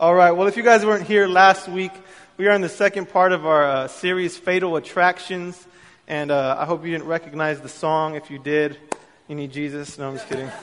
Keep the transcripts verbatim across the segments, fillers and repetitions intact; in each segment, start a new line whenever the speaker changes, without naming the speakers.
All right, well, if you guys weren't here last week, we are in the second part of our uh, series, Fatal Attractions, and uh, I hope you didn't recognize the song. If you did, you need Jesus. No, I'm just kidding.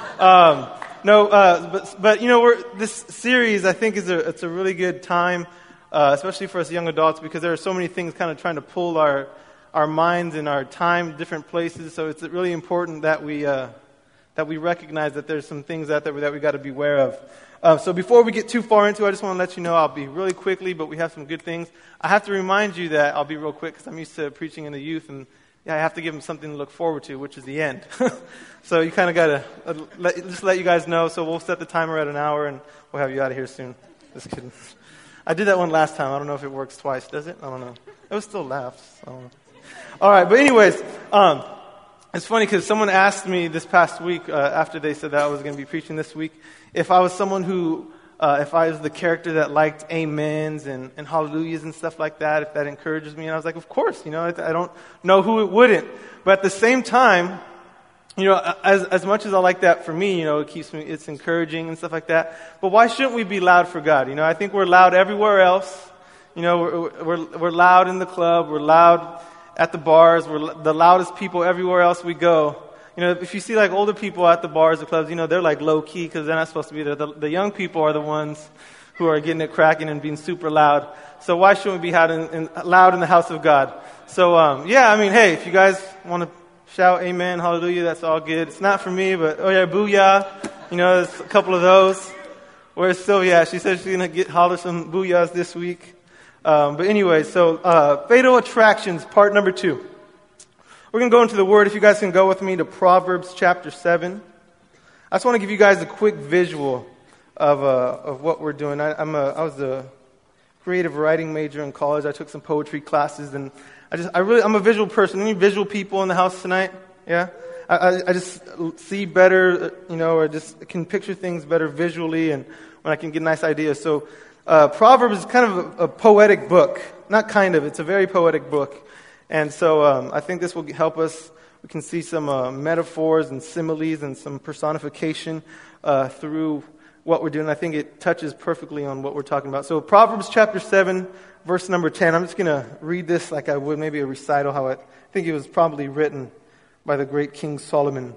Um, no, uh, but, but, you know, we're, this series, I think, is a, it's a really good time, uh, especially for us young adults, because there are so many things kind of trying to pull our, our minds and our time different places, so it's really important that we, uh, that we recognize that there's some things out there that we got to be aware of. Uh, so before we get too far into it, I just want to let you know I'll be really quickly, but we have some good things. I have to remind you that I'll be real quick because I'm used to preaching in the youth, and yeah, I have to give them something to look forward to, which is the end. So you kind of got to uh, let, just let you guys know. So we'll set the timer at an hour, and we'll have you out of here soon. Just kidding. I did that one last time. I don't know if it works twice. Does it? I don't know. It was still laughs. I don't know. All right, but anyways, um, it's funny because someone asked me this past week, uh, after they said that I was going to be preaching this week, if I was someone who, uh, if I was the character that liked amens and, and hallelujahs and stuff like that, if that encourages me. And I was like, of course, you know, I, I don't know who it wouldn't. But at the same time, you know, as as much as I like that for me, you know, it keeps me, it's encouraging and stuff like that. But why shouldn't we be loud for God? You know, I think we're loud everywhere else. You know, we're we're, we're loud in the club, we're loud at the bars, we're the loudest people everywhere else we go. You know, if you see like older people at the bars or clubs, you know, they're like low key because they're not supposed to be there. The, the young people are the ones who are getting it cracking and being super loud. So why shouldn't we be loud in, in, loud in the house of God? So, um, yeah, I mean, hey, if you guys want to shout amen, hallelujah, that's all good. It's not for me, but oh yeah, booyah. You know, there's a couple of those. Where's Sylvia? She said she's going to get holler some booyahs this week. Um, but anyway, so uh, Fatal Attractions, part number two. We're going to go into the Word. If you guys can go with me to Proverbs chapter seven. I just want to give you guys a quick visual of uh, of what we're doing. I, I'm a, I was a creative writing major in college. I took some poetry classes, and I just I really I'm a visual person. Any visual people in the house tonight? Yeah, I, I, I just see better, you know, or just can picture things better visually, and when I can get nice ideas. So uh, Proverbs is kind of a, a poetic book. Not kind of. It's a very poetic book. And so um, I think this will help us. We can see some uh, metaphors and similes and some personification uh, through what we're doing. I think it touches perfectly on what we're talking about. So Proverbs chapter seven, verse number ten. I'm just going to read this like I would maybe a recital, how it, I think it was probably written by the great King Solomon.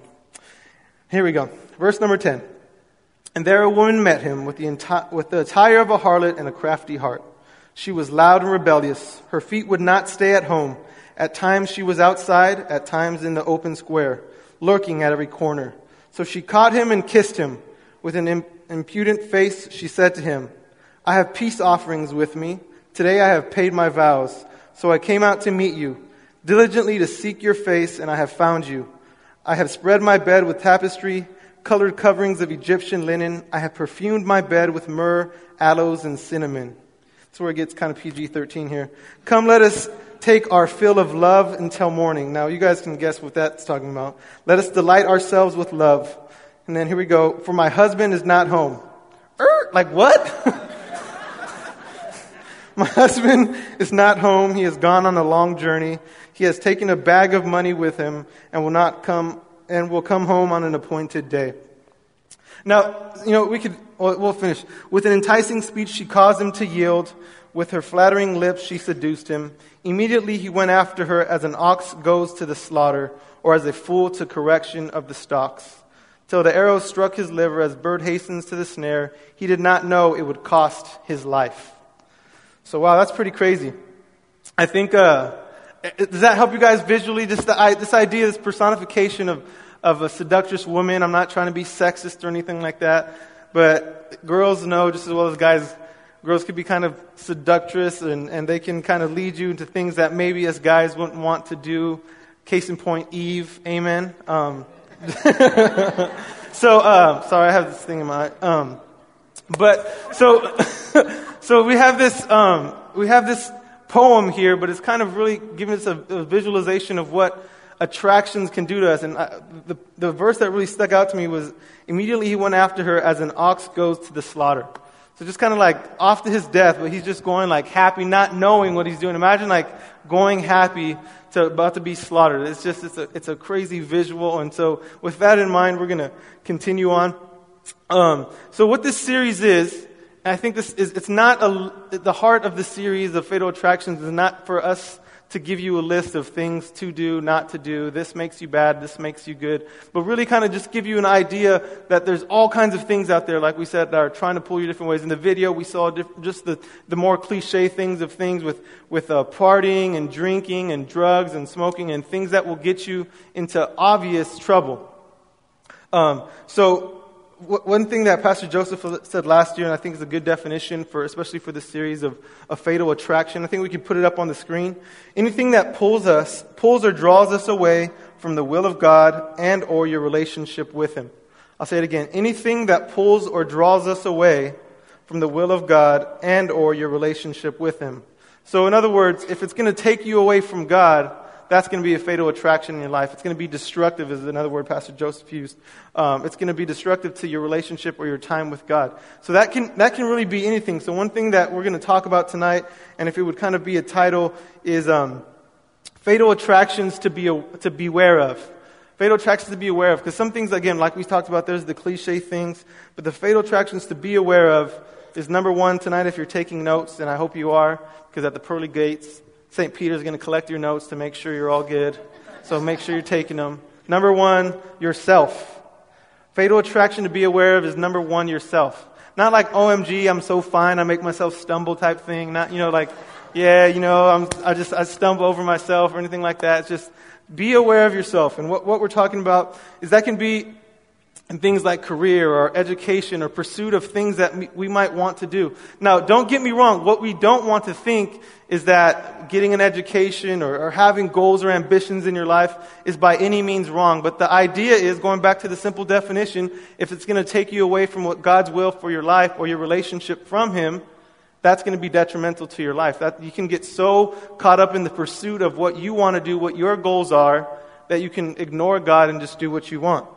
Here we go. Verse number ten. And there a woman met him with the, enti- with the attire of a harlot and a crafty heart. She was loud and rebellious. Her feet would not stay at home. At times she was outside, at times in the open square, lurking at every corner. So she caught him and kissed him. With an impudent face she said to him, I have peace offerings with me. Today I have paid my vows. So I came out to meet you, diligently to seek your face, and I have found you. I have spread my bed with tapestry, colored coverings of Egyptian linen. I have perfumed my bed with myrrh, aloes, and cinnamon. That's where it gets kind of P G thirteen here. Come, let us take our fill of love until morning. Now, you guys can guess what that's talking about. Let us delight ourselves with love. And then here we go. For my husband is not home. Er, like what? My husband is not home. He has gone on a long journey. He has taken a bag of money with him and will not come and will come home on an appointed day. Now, you know, we could, we'll finish. With an enticing speech, she caused him to yield. With her flattering lips, she seduced him. Immediately he went after her as an ox goes to the slaughter, or as a fool to correction of the stocks. Till the arrow struck his liver as bird hastens to the snare, he did not know it would cost his life. So wow, that's pretty crazy. I think, uh, does that help you guys visually? Just the, this idea, this personification of, of a seductress woman. I'm not trying to be sexist or anything like that, but girls know just as well as guys, girls could be kind of seductress, and, and they can kind of lead you into things that maybe as guys wouldn't want to do. Case in point, Eve. Amen. Um, so, uh, sorry, I have this thing in my. Um, but so, so we have this. Um, we have this poem here, but it's kind of really giving us a, a visualization of what attractions can do to us. And I, the the verse that really stuck out to me was, immediately he went after her as an ox goes to the slaughter. So just kind of like off to his death, but he's just going like happy, not knowing what he's doing. Imagine like going happy to about to be slaughtered. It's just, it's a, it's a crazy visual. And so with that in mind, we're going to continue on. Um, so what this series is, and I think this is, it's not a, the heart of the series of Fatal Attractions is not for us to give you a list of things to do, not to do, this makes you bad, this makes you good, but really kind of just give you an idea that there's all kinds of things out there, like we said, that are trying to pull you different ways. In the video, we saw diff- just the, the more cliche things of things with, with uh, partying and drinking and drugs and smoking and things that will get you into obvious trouble. Um, so, one thing that Pastor Joseph said last year, and I think is a good definition for, especially for this series of a fatal attraction. I think we could put it up on the screen. Anything that pulls us, pulls or draws us away from the will of God and or your relationship with Him. I'll say it again. Anything that pulls or draws us away from the will of God and or your relationship with Him. So in other words, if it's going to take you away from God, that's going to be a fatal attraction in your life. It's going to be destructive, is another word Pastor Joseph used. Um, it's going to be destructive to your relationship or your time with God. So that can that can really be anything. So one thing that we're going to talk about tonight, and if it would kind of be a title, is um, fatal attractions to be to beware of. Fatal attractions to be aware of. Because some things, again, like we talked about, there's the cliche things, but the fatal attractions to be aware of is number one tonight. If you're taking notes, and I hope you are, because at the pearly gates, Saint Peter's going to collect your notes to make sure you're all good. So make sure you're taking them. Number one, yourself. Fatal attraction to be aware of is number one, yourself. Not like, O M G, I'm so fine, I make myself stumble type thing. Not, you know, like, yeah, you know, I'm, I just, I stumble over myself or anything like that. It's just be aware of yourself. And what, what we're talking about is that can be in things like career or education or pursuit of things that we might want to do. Now, don't get me wrong. What we don't want to think is that getting an education or, or having goals or ambitions in your life is by any means wrong. But the idea is, going back to the simple definition, if it's going to take you away from what God's will for your life or your relationship from Him, that's going to be detrimental to your life. That you can get so caught up in the pursuit of what you want to do, what your goals are, that you can ignore God and just do what you want.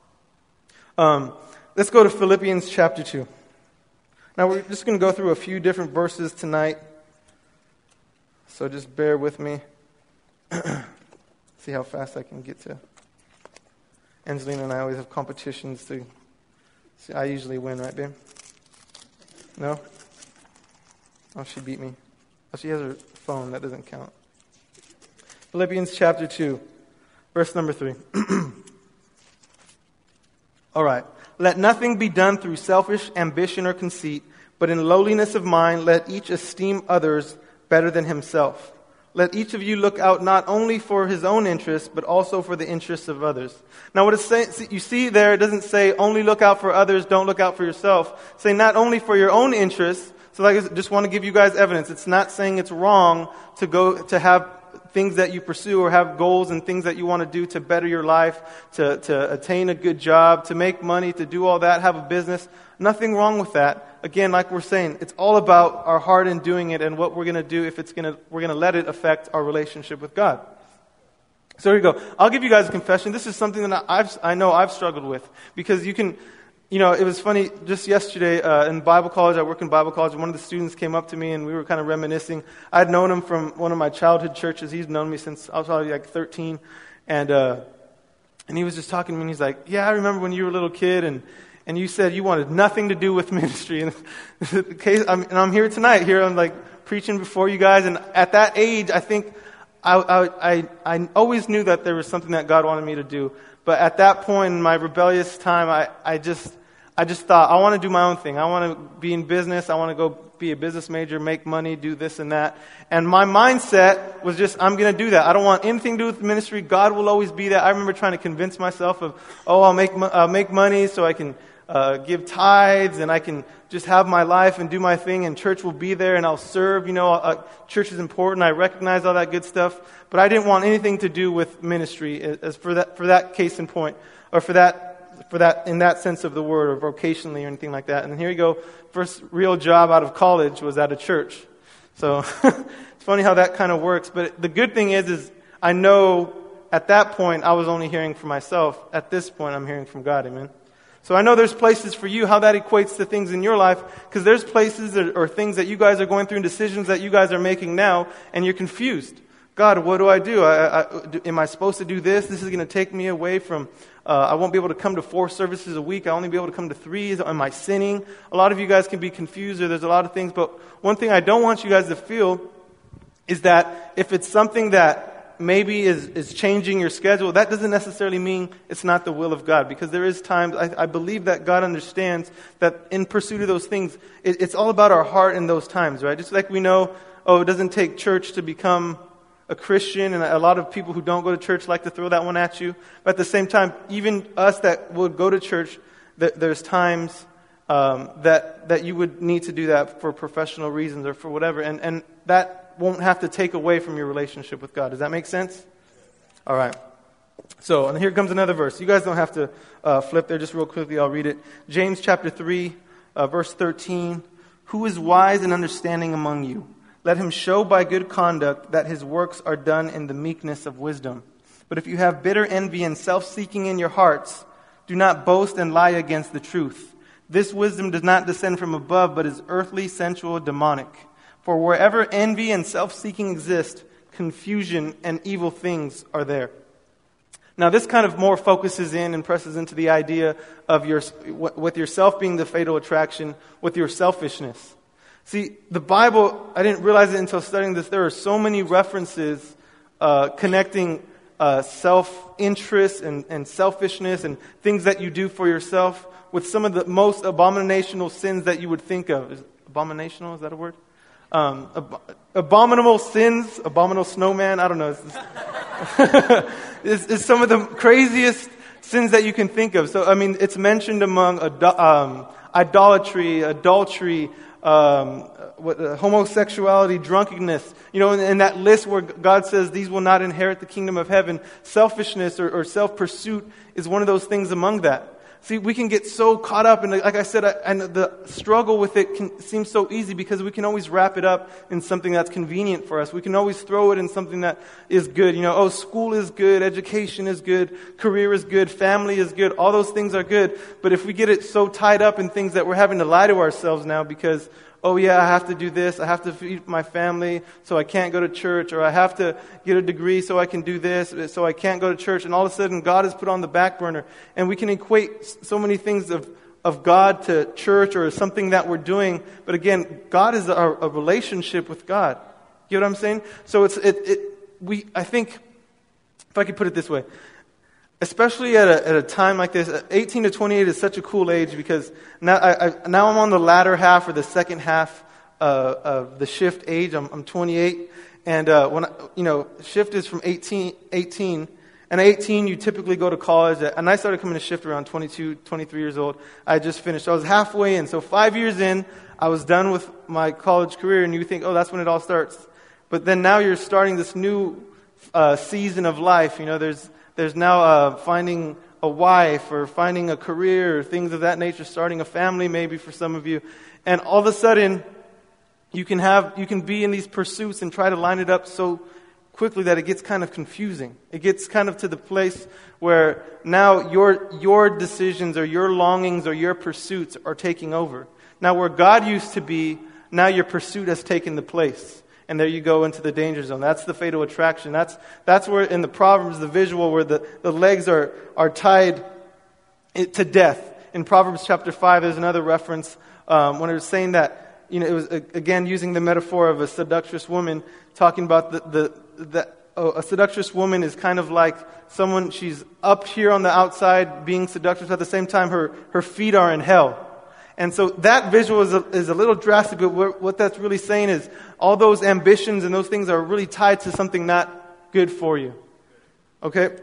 Um, let's go to Philippians chapter two. Now we're just going to go through a few different verses tonight. So just bear with me. See how fast I can get to. Angelina and I always have competitions to see. I usually win, right, babe? No? Oh, she beat me. Oh, she has her phone. That doesn't count. Philippians chapter two, verse number three. All right. Let nothing be done through selfish ambition or conceit, but in lowliness of mind, let each esteem others better than himself. Let each of you look out not only for his own interests, but also for the interests of others. Now, what it's saying, you see there, it doesn't say only look out for others, don't look out for yourself. It's saying not only for your own interests. So, like, I just want to give you guys evidence. It's not saying it's wrong to go to have things that you pursue or have goals and things that you want to do to better your life, to, to attain a good job, to make money, to do all that, have a business. Nothing wrong with that. Again, like we're saying, it's all about our heart in doing it and what we're going to do if it's going to, we're going to let it affect our relationship with God. So here you go. I'll give you guys a confession. This is something that I've, I know I've struggled with, because you can, you know, it was funny, just yesterday uh, in Bible college, I work in Bible college, and one of the students came up to me and we were kind of reminiscing. I'd known him from one of my childhood churches. He's known me since I was probably like thirteen. And uh, and he was just talking to me, and he's like, yeah, I remember when you were a little kid, and, and you said you wanted nothing to do with ministry. And, the case, I'm, and I'm here tonight, here I'm like preaching before you guys, and at that age, I think I, I, I, I always knew that there was something that God wanted me to do. But at that point in my rebellious time, I, I just I just thought, I want to do my own thing. I want to be in business. I want to go be a business major, make money, do this and that. And my mindset was just, I'm going to do that. I don't want anything to do with ministry. God will always be that. I remember trying to convince myself of, oh, I'll make I'll make money so I can uh, give tithes and I can just have my life and do my thing, and church will be there and I'll serve. You know, uh, church is important. I recognize all that good stuff. But I didn't want anything to do with ministry as for that for that case in point, or for that for that in that sense of the word, or vocationally or anything like that. And here you go. First real job out of college was at a church. So it's funny how that kind of works. But the good thing is, is I know at that point I was only hearing for myself. At this point I'm hearing from God. Amen. So I know there's places for you, how that equates to things in your life, because there's places or, or things that you guys are going through and decisions that you guys are making now, and you're confused. God, what do I do? I, I, do am I supposed to do this? This is going to take me away from, uh, I won't be able to come to four services a week. I only be able to come to three. Am I sinning? A lot of you guys can be confused, or there's a lot of things. But one thing I don't want you guys to feel is that if it's something that maybe is, is changing your schedule, that doesn't necessarily mean it's not the will of God. Because there is times, I, I believe that God understands that in pursuit of those things, it, it's all about our heart in those times, right? Just like we know, oh, it doesn't take church to become a Christian, and a lot of people who don't go to church like to throw that one at you. But at the same time, even us that would go to church, th- there's times um, that that you would need to do that for professional reasons or for whatever, and and that won't have to take away from your relationship with God. Does that make sense? All right. So, and here comes another verse. You guys don't have to uh, flip there. Just real quickly, I'll read it. James chapter three, uh, verse thirteen. Who is wise and understanding among you? Let him show by good conduct that his works are done in the meekness of wisdom. But if you have bitter envy and self-seeking in your hearts, do not boast and lie against the truth. This wisdom does not descend from above, but is earthly, sensual, demonic. For wherever envy and self-seeking exist, confusion and evil things are there. Now, this kind of more focuses in and presses into the idea of your, with yourself being the fatal attraction, with your selfishness. See, the Bible, I didn't realize it until studying this, there are so many references uh, connecting uh, self-interest and, and selfishness and things that you do for yourself with some of the most abominational sins that you would think of. Is abominational, is that a word? Um, ab- abominable sins, abominable snowman, I don't know. It's, it's some of the craziest sins that you can think of. So, I mean, it's mentioned among ad- um, idolatry, adultery, um, what, uh, homosexuality, drunkenness. You know, in, in that list where God says these will not inherit the kingdom of heaven, selfishness or, or self-pursuit is one of those things among that. See, we can get so caught up, and like I said, I, and the struggle with it can seem so easy because we can always wrap it up in something that's convenient for us. We can always throw it in something that is good. You know, oh, school is good, education is good, career is good, family is good. All those things are good. But if we get it so tied up in things that we're having to lie to ourselves now because, oh yeah, I have to do this, I have to feed my family, so I can't go to church, or I have to get a degree so I can do this, so I can't go to church, and all of a sudden God is put on the back burner. And we can equate so many things of, of God to church or something that we're doing, but again, God is a, a relationship with God. You know what I'm saying? So it's it, it we I think, if I could put it this way, especially at a, at a time like this, eighteen to twenty-eight is such a cool age because now, I, I, now I'm on the latter half or the second half uh, of the shift age. I'm, I'm twenty-eight, and uh, when I, you know, shift is from eighteen, eighteen, and at eighteen you typically go to college. And I started coming to shift around twenty-two, twenty-three years old. I just finished. I was halfway in, so five years in, I was done with my college career, and you think, oh, that's when it all starts. But then now you're starting this new uh, season of life. You know, there's There's now uh, finding a wife or finding a career or things of that nature, starting a family maybe for some of you. And all of a sudden, you can have you can be in these pursuits and try to line it up so quickly that it gets kind of confusing. It gets kind of to the place where now your your decisions or your longings or your pursuits are taking over. Now where God used to be, now your pursuit has taken the place. And there you go into the danger zone. That's the fatal attraction. That's that's where in the Proverbs, the visual where the, the legs are, are tied to death. In Proverbs chapter five, there's another reference um, when it was saying that, you know, it was, again, using the metaphor of a seductress woman, talking about the, the, the oh, a seductress woman is kind of like someone, she's up here on the outside being seductress, at the same time her, her feet are in hell. And so that visual is a, is a little drastic, but what that's really saying is all those ambitions and those things are really tied to something not good for you. Okay?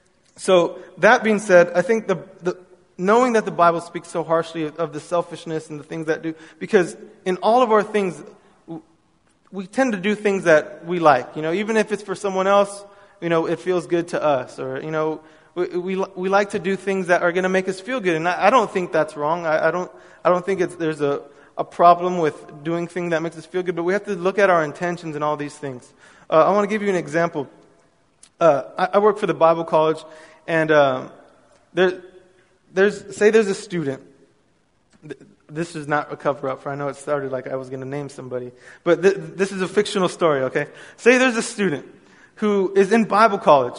So that being said, I think the, the knowing that the Bible speaks so harshly of, of the selfishness and the things that do, because in all of our things, we tend to do things that we like. You know, even if it's for someone else, you know, it feels good to us, or, you know, We, we we like to do things that are going to make us feel good, and I, I don't think that's wrong. I, I don't I don't think it's, there's a, a problem with doing things that makes us feel good. But we have to look at our intentions and all these things. Uh, I want to give you an example. Uh, I, I work for the Bible College, and um, there there's say there's a student. This is not a cover up for. I know it started like I was going to name somebody, but th- this is a fictional story. Okay, say there's a student who is in Bible college.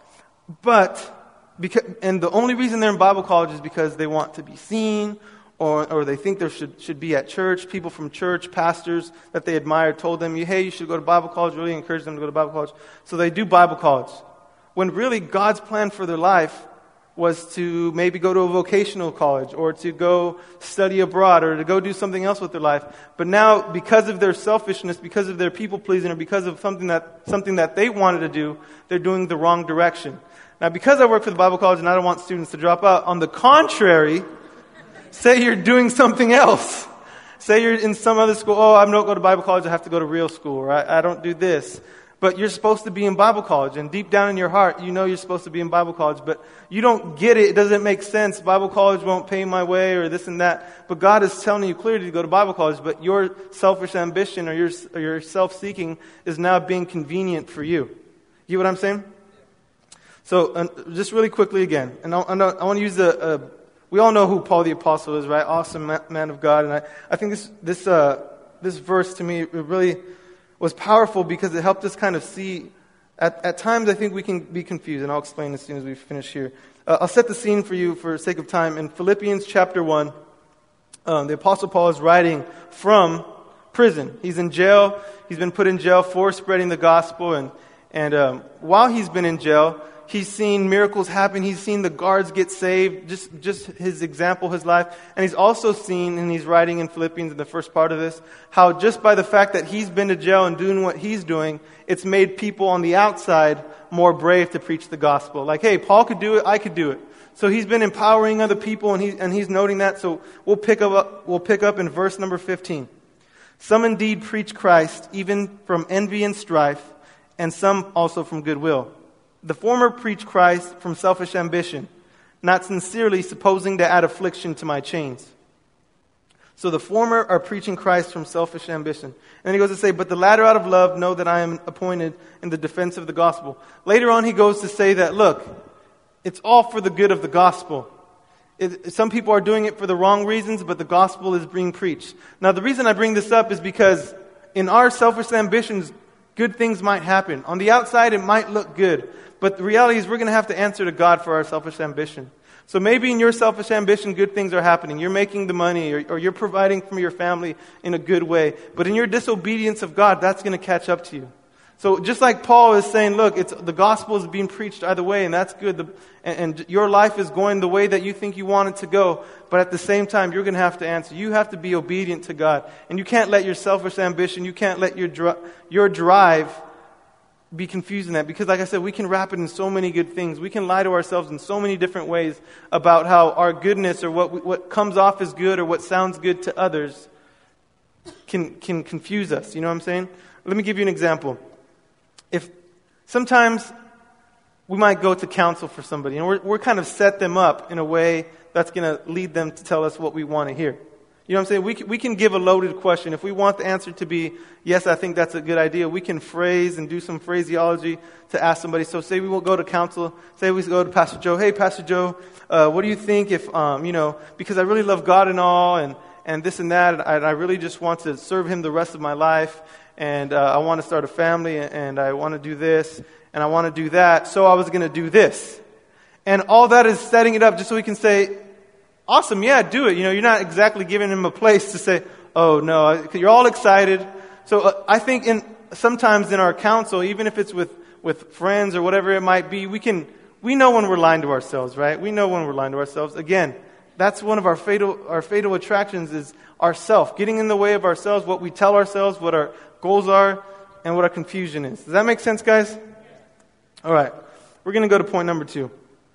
But, because, and the only reason they're in Bible college is because they want to be seen, or or they think they should, should be at church. People from church, pastors that they admire told them, hey, you should go to Bible college, really encourage them to go to Bible college. So they do Bible college. When really God's plan for their life was to maybe go to a vocational college, or to go study abroad, or to go do something else with their life. But now, because of their selfishness, because of their people-pleasing, or because of something that something that they wanted to do, they're doing the wrong direction. Now, because I work for the Bible college and I don't want students to drop out, on the contrary, say you're doing something else. Say you're in some other school. Oh, I don't go to Bible college, I have to go to real school, or I, I don't do this. But you're supposed to be in Bible college, and deep down in your heart, you know you're supposed to be in Bible college, but you don't get it. It doesn't make sense. Bible college won't pay my way, or this and that. But God is telling you clearly to go to Bible college, but your selfish ambition or your, or your self-seeking is now being convenient for you. You get what I'm saying? So, uh, just really quickly again, and I, I, I want to use a, a, we all know who Paul the Apostle is, right? Awesome man, man of God, and I, I think this this uh, this verse to me, it really was powerful because it helped us kind of see, at, at times I think we can be confused, and I'll explain as soon as we finish here. Uh, I'll set the scene for you for sake of time. In Philippians chapter one, um, the Apostle Paul is writing from prison. He's in jail. He's been put in jail for spreading the gospel, and, and um, while he's been in jail, he's seen miracles happen. He's seen the guards get saved, just, just his example, his life. And he's also seen, and he's writing in Philippians in the first part of this, how just by the fact that he's been to jail and doing what he's doing, it's made people on the outside more brave to preach the gospel. Like, hey, Paul could do it, I could do it. So he's been empowering other people, and, he, and he's noting that. So we'll pick up, we'll pick up in verse number fifteen. Some indeed preach Christ, even from envy and strife, and some also from goodwill. The former preach Christ from selfish ambition, not sincerely supposing to add affliction to my chains. So the former are preaching Christ from selfish ambition. And then he goes to say, but the latter out of love know that I am appointed in the defense of the gospel. Later on he goes to say that, look, it's all for the good of the gospel. It, some people are doing it for the wrong reasons, but the gospel is being preached. Now the reason I bring this up is because in our selfish ambitions, good things might happen. On the outside it might look good. But the reality is we're going to have to answer to God for our selfish ambition. So maybe in your selfish ambition, good things are happening. You're making the money, or, or you're providing for your family in a good way. But in your disobedience of God, that's going to catch up to you. So just like Paul is saying, look, it's the gospel is being preached either way, and that's good. The, and, and your life is going the way that you think you want it to go. But at the same time, you're going to have to answer. You have to be obedient to God. And you can't let your selfish ambition, you can't let your dri- your drive be confused in that, because like I said, we can wrap it in so many good things. We can lie to ourselves in so many different ways about how our goodness, or what what comes off as good, or what sounds good to others can can confuse us. You know what I'm saying? Let me give you an example. If sometimes we might go to counsel for somebody, and we're we're kind of set them up in a way that's going to lead them to tell us what we want to hear. You know what I'm saying? We can, we can give a loaded question. If we want the answer to be, yes, I think that's a good idea, we can phrase and do some phraseology to ask somebody. So say we will go to counsel. Say we go to Pastor Joe. Hey, Pastor Joe, uh, what do you think if, um, you know, because I really love God and all, and, and this and that, and I, and I really just want to serve Him the rest of my life, and uh, I want to start a family, and, and I want to do this, and I want to do that, so I was going to do this. And all that is setting it up just so we can say, awesome, yeah, do it. You know, you're not exactly giving him a place to say, oh, no, you're all excited. So uh, I think in sometimes in our counsel, even if it's with, with friends or whatever it might be, we can we know when we're lying to ourselves, right? We know when we're lying to ourselves. Again, that's one of our fatal our fatal attractions is ourself, getting in the way of ourselves, what we tell ourselves, what our goals are, and what our confusion is. Does that make sense, guys? All right. We're going to go to point number two.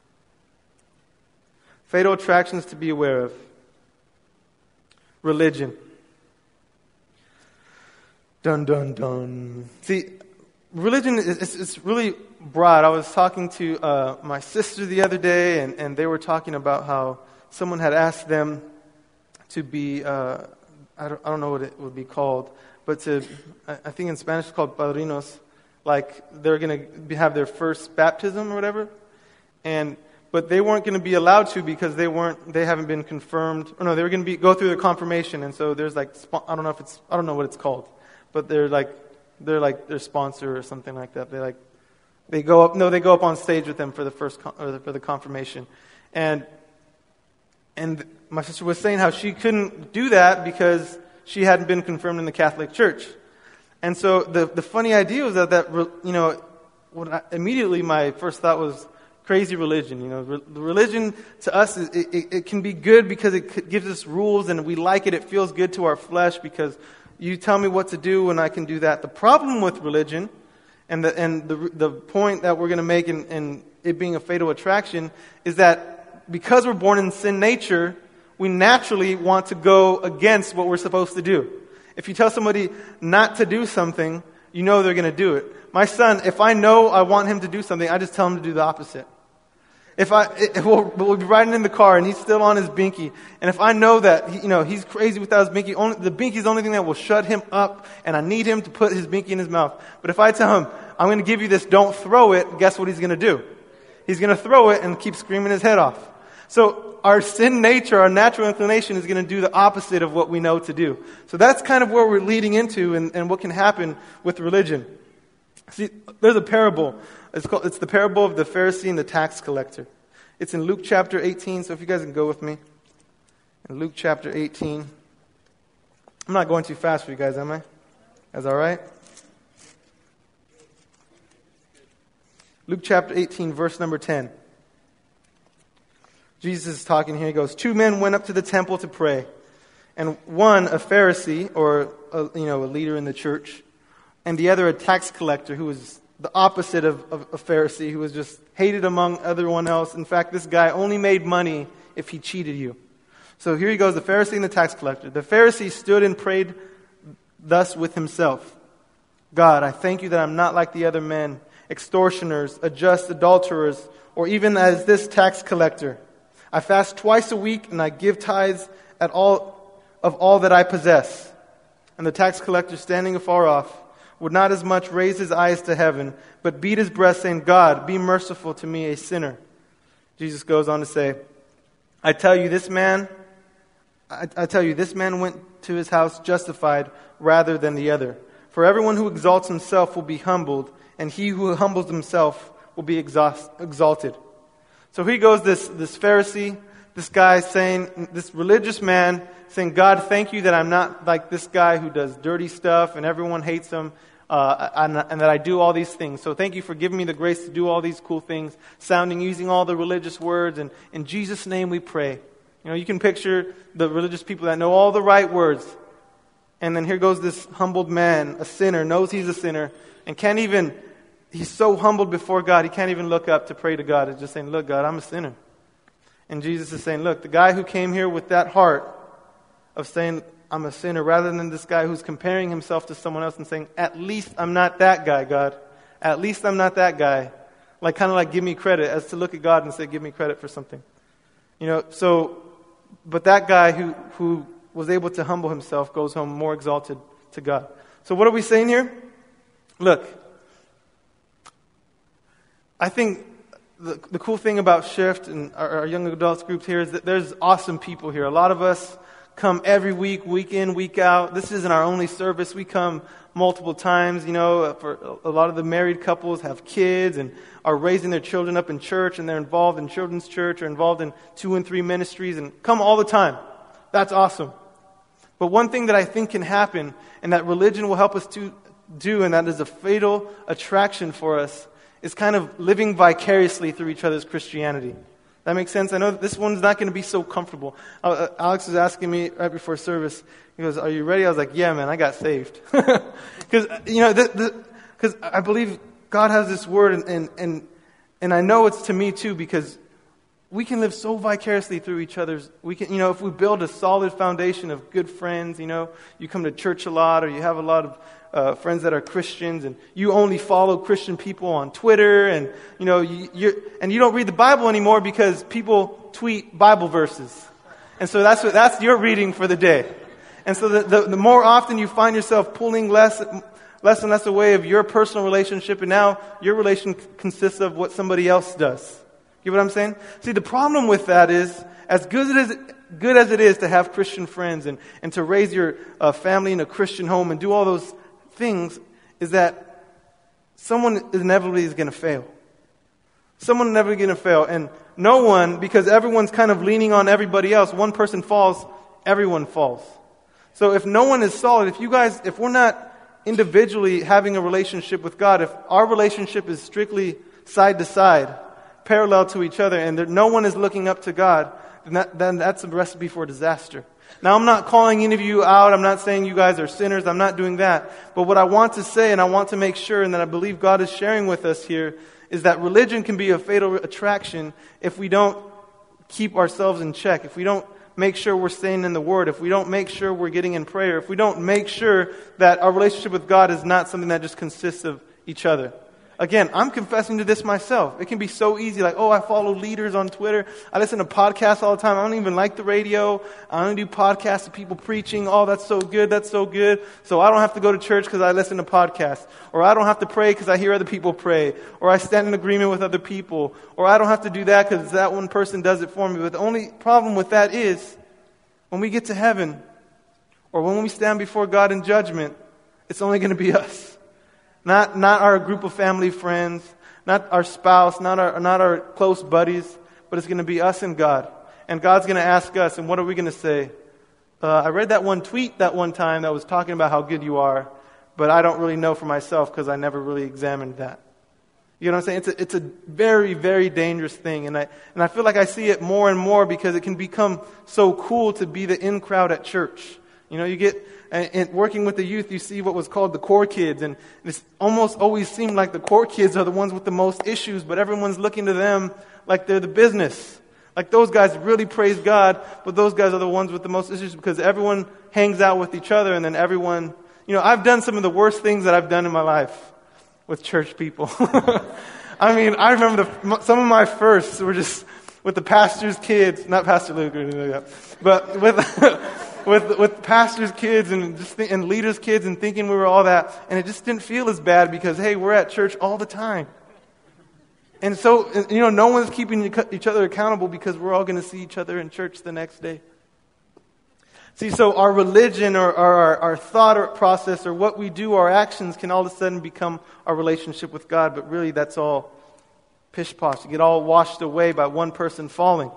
Fatal attractions to be aware of. Religion. Dun, dun, dun. See, religion is it's, it's really broad. I was talking to uh, my sister the other day, and, and they were talking about how someone had asked them to be, uh, I, don't, I don't know what it would be called, but to, I, I think in Spanish it's called padrinos, like they're going to have their first baptism or whatever. And But they weren't going to be allowed to because they weren't. They haven't been confirmed. Or no, they were going to be go through their confirmation, and so there's like I don't know if it's I don't know what it's called, but they're like they're like their sponsor or something like that. They like They go up, no, they go up on stage with them for the first, con- or the, for the confirmation. And, and my sister was saying how she couldn't do that because she hadn't been confirmed in the Catholic Church. And so the, the funny idea was that, that, you know, when I, immediately my first thought was crazy religion. You know, re- religion to us, is, it, it, it can be good because it c- gives us rules and we like it. It feels good to our flesh because you tell me what to do and I can do that. The problem with religion, and the and the the point that we're going to make in, in it being a fatal attraction, is that because we're born in sin nature, we naturally want to go against what we're supposed to do. If you tell somebody not to do something, you know they're going to do it. My son, if I know I want him to do something, I just tell him to do the opposite. If I, if we'll, we'll be riding in the car and he's still on his binky, and if I know that he, you know he's crazy without his binky, only, the binky is the only thing that will shut him up, and I need him to put his binky in his mouth. But if I tell him, I'm going to give you this, don't throw it, guess what he's going to do? He's going to throw it and keep screaming his head off. So our sin nature, our natural inclination is going to do the opposite of what we know to do. So that's kind of where we're leading into and, and what can happen with religion. See, there's a parable. It's called, it's the parable of the Pharisee and the tax collector. It's in Luke chapter eighteen, so if you guys can go with me. In Luke chapter eighteen. I'm not going too fast for you guys, am I? That's all right? Luke chapter eighteen, verse number ten. Jesus is talking here. He goes, two men went up to the temple to pray. And one, a Pharisee, or a, you know, a leader in the church, and the other, a tax collector, who was the opposite of, of a Pharisee, who was just hated among everyone else. In fact, this guy only made money if he cheated you. So here he goes, the Pharisee and the tax collector. The Pharisee stood and prayed thus with himself. God, I thank you that I'm not like the other men, extortioners, unjust adulterers, or even as this tax collector. I fast twice a week and I give tithes at all of all that I possess. And the tax collector, standing afar off, would not as much raise his eyes to heaven, but beat his breast, saying, God, be merciful to me, a sinner. Jesus goes on to say, I tell you, this man, I, I tell you, this man went to his house justified rather than the other. For everyone who exalts himself will be humbled, and he who humbles himself will be exhaust, exalted. So here goes this, this Pharisee, this guy saying, this religious man saying, God, thank you that I'm not like this guy who does dirty stuff and everyone hates him, uh, and, and that I do all these things. So thank you for giving me the grace to do all these cool things, sounding, using all the religious words, and in Jesus' name we pray. You know, you can picture the religious people that know all the right words. And then here goes this humbled man, a sinner, knows he's a sinner, and can't even, he's so humbled before God, he can't even look up to pray to God. He's just saying, look, God, I'm a sinner. And Jesus is saying, look, the guy who came here with that heart of saying, I'm a sinner, rather than this guy who's comparing himself to someone else and saying, at least I'm not that guy, God. At least I'm not that guy. Like, kind of like give me credit, as to look at God and say, give me credit for something. You know, so, but that guy who, who was able to humble himself goes home more exalted to God. So what are we saying here? Look, I think the, the cool thing about Shift and our, our young adults group here is that there's awesome people here. A lot of us come every week, week in, week out. This isn't our only service. We come multiple times. You know, for a lot of the married couples have kids and are raising their children up in church, and they're involved in children's church or involved in two and three ministries and come all the time. That's awesome. But one thing that I think can happen and that religion will help us to do, and that is a fatal attraction for us, is kind of living vicariously through each other's Christianity. That makes sense? I know that this one's not going to be so comfortable. Uh, Alex was asking me right before service, he goes, are you ready? I was like, yeah, man, I got saved. Because, you know, because I believe God has this word, and, and, and, and I know it's to me too, because we can live so vicariously through each other's, we can, you know, if we build a solid foundation of good friends, you know, you come to church a lot, or you have a lot of Uh, friends that are Christians, and you only follow Christian people on Twitter, and you know you you're, and you don't read the Bible anymore because people tweet Bible verses, and so that's what that's your reading for the day. And so the, the, the more often you find yourself pulling less less and less away of your personal relationship, and now your relation consists of what somebody else does. You get what I'm saying? See, the problem with that is, as good as it, good as it is to have Christian friends and and to raise your uh, family in a Christian home and do all those things, is that someone inevitably is going to fail. Someone inevitably going to fail. And no one, because everyone's kind of leaning on everybody else, one person falls, everyone falls. So if no one is solid, if you guys, if we're not individually having a relationship with God, if our relationship is strictly side to side, parallel to each other, and there, no one is looking up to God, then, that, then that's a recipe for disaster. Now, I'm not calling any of you out. I'm not saying you guys are sinners. I'm not doing that. But what I want to say, and I want to make sure, and that I believe God is sharing with us here, is that religion can be a fatal attraction if we don't keep ourselves in check, if we don't make sure we're staying in the Word, if we don't make sure we're getting in prayer, if we don't make sure that our relationship with God is not something that just consists of each other. Again, I'm confessing to this myself. It can be so easy, like, oh, I follow leaders on Twitter. I listen to podcasts all the time. I don't even like the radio. I only do podcasts of people preaching. Oh, that's so good, that's so good. So I don't have to go to church because I listen to podcasts. Or I don't have to pray because I hear other people pray. Or I stand in agreement with other people. Or I don't have to do that because that one person does it for me. But the only problem with that is, when we get to heaven, or when we stand before God in judgment, it's only going to be us. Not not our group of family friends, not our spouse, not our not our close buddies, but it's going to be us and God. And God's going to ask us, and what are we going to say? Uh, I read that one tweet that one time that was talking about how good you are, but I don't really know for myself because I never really examined that. You know what I'm saying? It's a, it's a very, very dangerous thing. And I and I feel like I see it more and more because it can become so cool to be the in crowd at church. You know, you get, and, and working with the youth, you see what was called the core kids. And it's almost always seemed like the core kids are the ones with the most issues, but everyone's looking to them like they're the business. Like those guys really praise God, but those guys are the ones with the most issues because everyone hangs out with each other and then everyone, you know, I've done some of the worst things that I've done in my life with church people. I mean, I remember the, some of my firsts were just with the pastor's kids, not Pastor Luke or anything like that, but with with with pastors' kids and just th- and leaders' kids and thinking we were all that, and it just didn't feel as bad because hey, we're at church all the time, and so you know, no one's keeping each other accountable because we're all going to see each other in church the next day. See, so our religion or, or our, our thought or process or what we do, our actions can all of a sudden become our relationship with God, but really that's all pish-posh. You get all washed away by one person falling.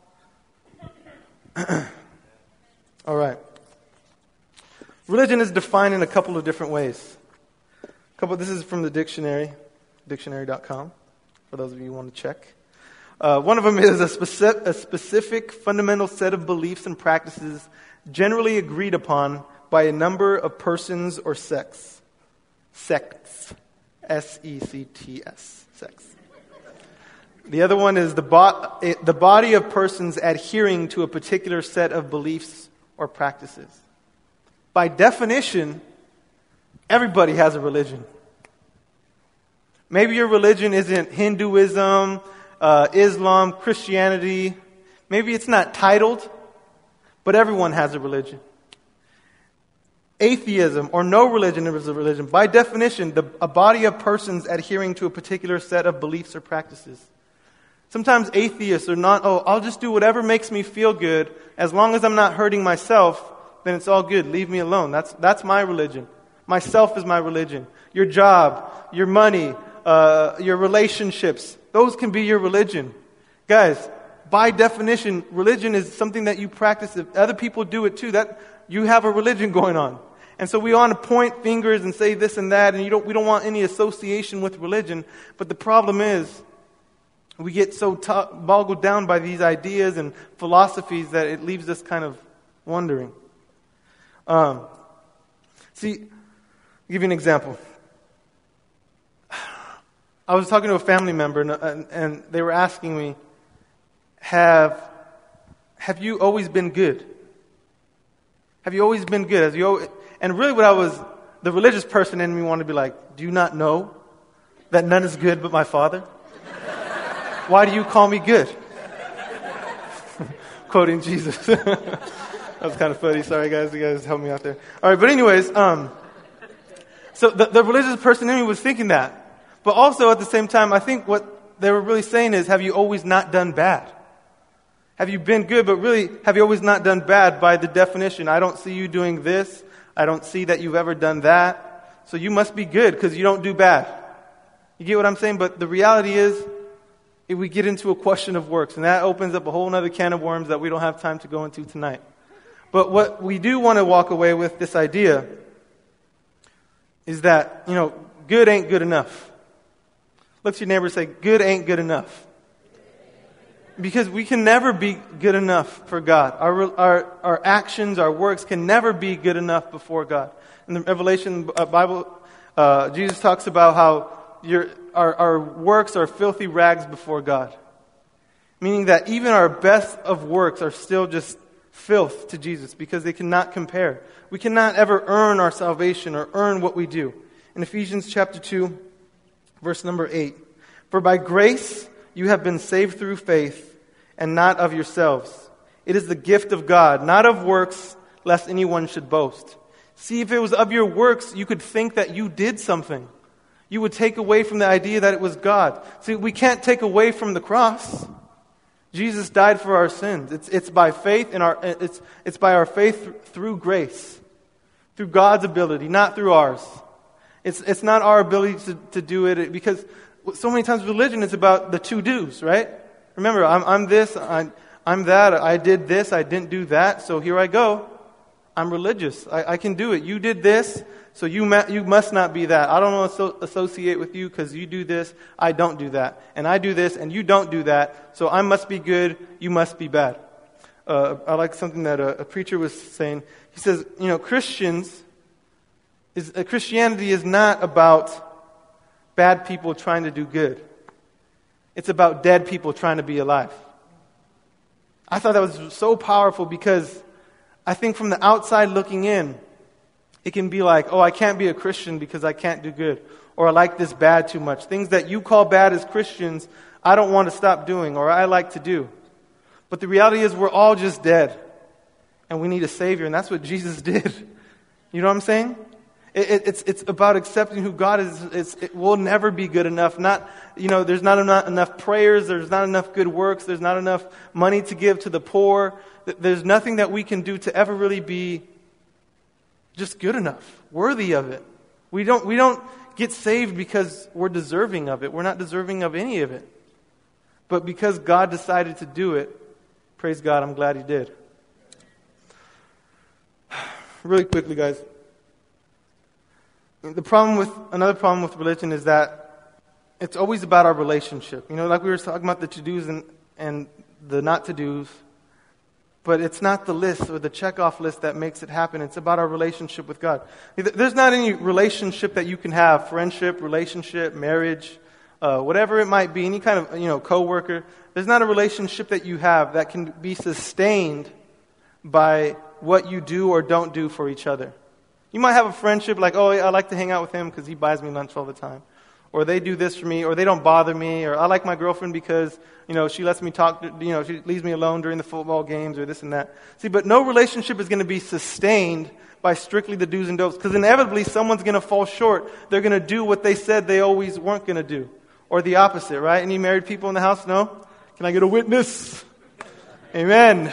All right. Religion is defined in a couple of different ways. A couple. This is from the dictionary, dictionary dot com, for those of you who want to check. Uh, one of them is a specific, a specific fundamental set of beliefs and practices generally agreed upon by a number of persons or sects. Sects. S E C T S. Sects. The other one is the, bo- the body of persons adhering to a particular set of beliefs or practices. By definition, everybody has a religion. Maybe your religion isn't Hinduism, uh, Islam, Christianity. Maybe it's not titled, but everyone has a religion. Atheism or no religion is a religion. By definition, the, a body of persons adhering to a particular set of beliefs or practices. Sometimes atheists are not, oh, I'll just do whatever makes me feel good. As long as I'm not hurting myself, then it's all good. Leave me alone. That's that's my religion. Myself is my religion. Your job, your money, uh, your relationships, those can be your religion. Guys, by definition, religion is something that you practice. If other people do it too, that you have a religion going on. And so we want to point fingers and say this and that, and you don't. we don't want any association with religion. But the problem is, we get so t- boggled down by these ideas and philosophies that it leaves us kind of wondering. Um, see, I'll give you an example. I was talking to a family member, and, and, and they were asking me, "Have have you always been good? Have you always been good? Have you always, and really what I was, the religious person in me wanted to be like, do you not know that none is good but my Father? Why do you call me good?" Quoting Jesus. That was kind of funny. Sorry, guys. You guys helped me out there. All right, but anyways, um, so the, the religious person in me was thinking that. But also at the same time, I think what they were really saying is, have you always not done bad? Have you been good, but really, have you always not done bad by the definition? I don't see you doing this. I don't see that you've ever done that. So you must be good because you don't do bad. You get what I'm saying? But the reality is, if we get into a question of works, and that opens up a whole other can of worms that we don't have time to go into tonight. But what we do want to walk away with, this idea, is that, you know, good ain't good enough. Look to your neighbor and say, good ain't good enough. Because we can never be good enough for God. Our, our, our actions, our works can never be good enough before God. In the Revelation uh, Bible, uh, Jesus talks about how your, our, our works are filthy rags before God. Meaning that even our best of works are still just filth to Jesus because they cannot compare. We cannot ever earn our salvation or earn what we do. In Ephesians chapter two, verse number eight, for by grace you have been saved through faith, and not of yourselves. It is the gift of God, not of works, lest anyone should boast. See, if it was of your works, you could think that you did something. You would take away from the idea that it was God. See, we can't take away from the cross. Jesus died for our sins. It's it's by faith in our it's it's by our faith through grace, through God's ability, not through ours. It's it's not our ability to, to do it because so many times religion is about the to-dos, right? Remember, I'm I'm this, I, I'm that, I did this, I didn't do that, so here I go. I'm religious. I, I can do it. You did this, so you ma- you must not be that. I don't want to so- associate with you because you do this, I don't do that. And I do this, and you don't do that, so I must be good, you must be bad. Uh, I like something that a, a preacher was saying. He says, you know, Christians, is uh, Christianity is not about bad people trying to do good. It's about dead people trying to be alive. I thought that was so powerful because I think from the outside looking in, it can be like, oh, I can't be a Christian because I can't do good. Or I like this bad too much. Things that you call bad as Christians, I don't want to stop doing or I like to do. But the reality is we're all just dead. And we need a Savior. And that's what Jesus did. You know what I'm saying? It, it, it's it's about accepting who God is. It's, it will never be good enough. Not, you know, there's not enough, enough prayers. There's not enough good works. There's not enough money to give to the poor. There's nothing that we can do to ever really be just good enough, worthy of it. We don't we don't get saved because we're deserving of it. We're not deserving of any of it. But because God decided to do it, praise God, I'm glad He did. Really quickly, guys. The problem with, another problem with religion is that it's always about our relationship. You know, like we were talking about the to-dos and, and the not-to-dos. But it's not the list or the check-off list that makes it happen. It's about our relationship with God. There's not any relationship that you can have, friendship, relationship, marriage, uh, whatever it might be, any kind of, you know, coworker. There's not a relationship that you have that can be sustained by what you do or don't do for each other. You might have a friendship like, oh, I like to hang out with him because he buys me lunch all the time. Or they do this for me, or they don't bother me, or I like my girlfriend because, you know, she lets me talk, you know, she leaves me alone during the football games or this and that. See, but no relationship is going to be sustained by strictly the do's and don'ts because inevitably someone's going to fall short. They're going to do what they said they always weren't going to do. Or the opposite, right? Any married people in the house? No? Can I get a witness? Amen.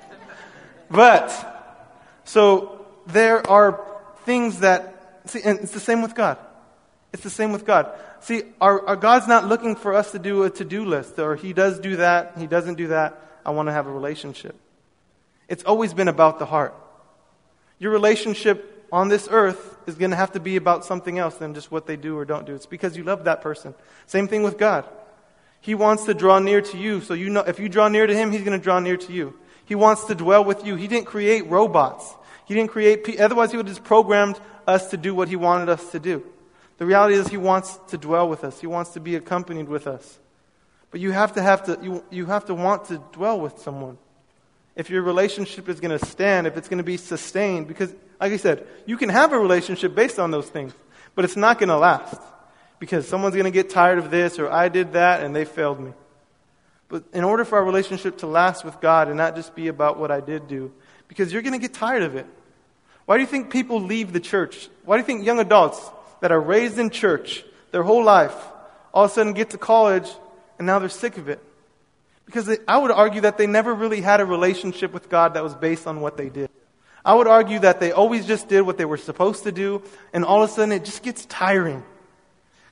But, so there are things that, see, and it's the same with God. It's the same with God. See, our, our God's not looking for us to do a to-do list, or He does do that, He doesn't do that. I want to have a relationship. It's always been about the heart. Your relationship on this earth is going to have to be about something else than just what they do or don't do. It's because you love that person. Same thing with God. He wants to draw near to you, so you know if you draw near to Him, He's going to draw near to you. He wants to dwell with you. He didn't create robots. He didn't create people. Otherwise, He would have just programmed us to do what He wanted us to do. The reality is He wants to dwell with us. He wants to be accompanied with us. But you have to have to you, you have to want to dwell with someone. If your relationship is going to stand, if it's going to be sustained, because like I said, you can have a relationship based on those things, but it's not going to last. Because someone's going to get tired of this, or I did that and they failed me. But in order for our relationship to last with God and not just be about what I did do, because you're going to get tired of it. Why do you think people leave the church? Why do you think young adults that are raised in church their whole life all of a sudden get to college and now they're sick of it? Because they, I would argue that they never really had a relationship with God that was based on what they did. I would argue that they always just did what they were supposed to do, and all of a sudden it just gets tiring.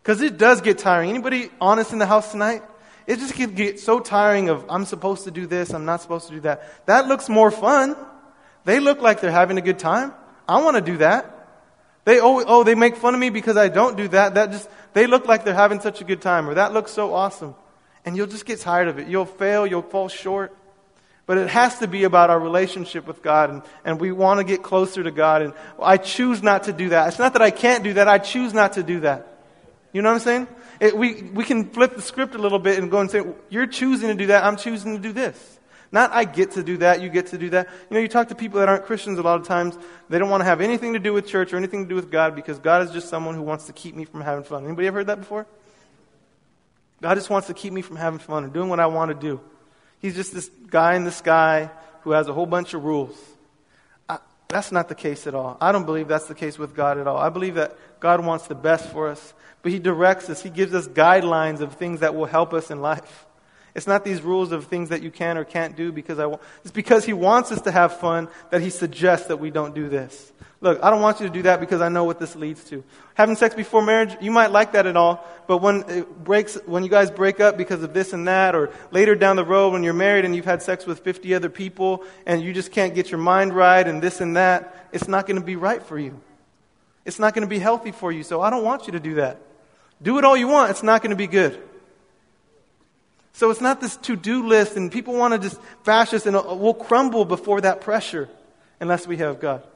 Because it does get tiring. Anybody honest in the house tonight? It just can get so tiring of, I'm supposed to do this, I'm not supposed to do that. That looks more fun. They look like they're having a good time. I want to do that. They oh, oh they make fun of me because I don't do that. That just they look like they're having such a good time, or that looks so awesome. And you'll just get tired of it. You'll fail, you'll fall short. But it has to be about our relationship with God, and, and we want to get closer to God. And I choose not to do that. It's not that I can't do that. I choose not to do that. You know what I'm saying? It, we, we can flip the script a little bit and go and say, you're choosing to do that. I'm choosing to do this. Not I get to do that, you get to do that. You know, you talk to people that aren't Christians a lot of times. They don't want to have anything to do with church or anything to do with God because God is just someone who wants to keep me from having fun. Anybody ever heard that before? God just wants to keep me from having fun or doing what I want to do. He's just this guy in the sky who has a whole bunch of rules. I, that's not the case at all. I don't believe that's the case with God at all. I believe that God wants the best for us, but He directs us. He gives us guidelines of things that will help us in life. It's not these rules of things that you can or can't do because I want. It's because He wants us to have fun that He suggests that we don't do this. Look, I don't want you to do that because I know what this leads to. Having sex before marriage, you might like that at all, but when it breaks, when you guys break up because of this and that, or later down the road when you're married and you've had sex with fifty other people and you just can't get your mind right and this and that, it's not going to be right for you. It's not going to be healthy for you, so I don't want you to do that. Do it all you want, it's not going to be good. So it's not this to-do list, and people want to just bash us, and we'll crumble before that pressure unless we have God.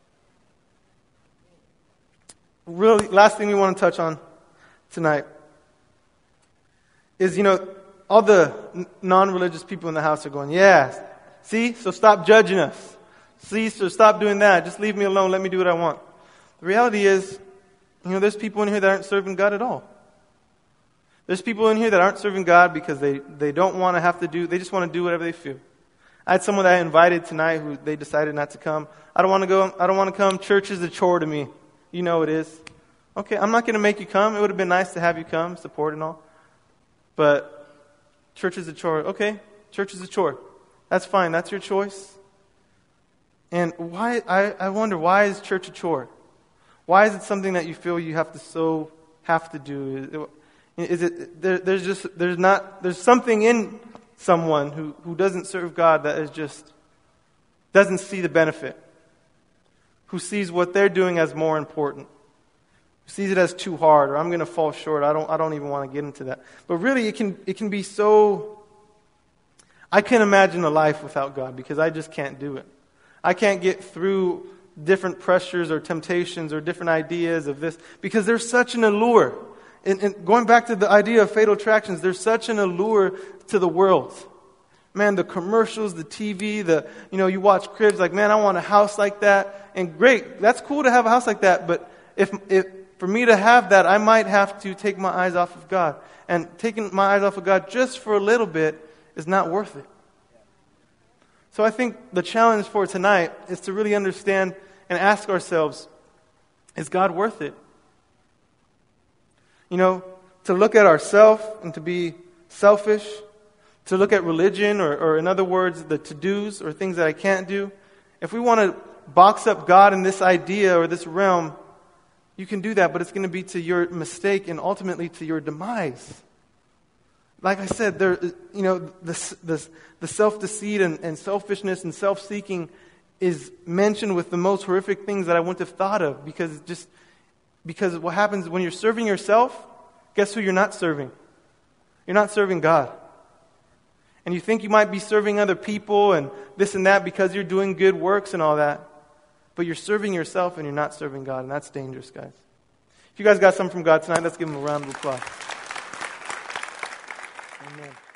Really, last thing we want to touch on tonight is, you know, all the n- non-religious people in the house are going, yeah, see, so stop judging us. See, so stop doing that. Just leave me alone. Let me do what I want. The reality is, you know, there's people in here that aren't serving God at all. There's people in here that aren't serving God because they, they don't want to have to do, they just want to do whatever they feel. I had someone that I invited tonight who they decided not to come. I don't want to go, I don't want to come. Church is a chore to me. You know it is. Okay, I'm not going to make you come. It would have been nice to have you come, support and all. But church is a chore. Okay, church is a chore. That's fine. That's your choice. And why, I, I wonder, why is church a chore? Why is it something that you feel you have to so have to do? Is it there, there's just there's not there's something in someone who, who doesn't serve God that is just doesn't see the benefit, who sees what they're doing as more important, who sees it as too hard, or I'm going to fall short. I don't I don't even want to get into that. But really, it can it can be so. I can't imagine a life without God because I just can't do it. I can't get through different pressures or temptations or different ideas of this because there's such an allure. And, and going back to the idea of Fatal Attractions, there's such an allure to the world. Man, the commercials, the T V, the you know, you watch cribs like, man, I want a house like that. And great, that's cool to have a house like that. But if if for me to have that, I might have to take my eyes off of God. And taking my eyes off of God just for a little bit is not worth it. So I think the challenge for tonight is to really understand and ask ourselves, is God worth it? You know, to look at ourselves and to be selfish, to look at religion, or, or in other words, the to-dos or things that I can't do. If we want to box up God in this idea or this realm, you can do that, but it's going to be to your mistake and ultimately to your demise. Like I said, there, you know, the, the, the self-deceit and, and selfishness and self-seeking is mentioned with the most horrific things that I wouldn't have thought of because it just... Because what happens when you're serving yourself, guess who you're not serving? You're not serving God. And you think you might be serving other people and this and that because you're doing good works and all that. But you're serving yourself and you're not serving God. And that's dangerous, guys. If you guys got something from God tonight, let's give Him a round of applause. Amen.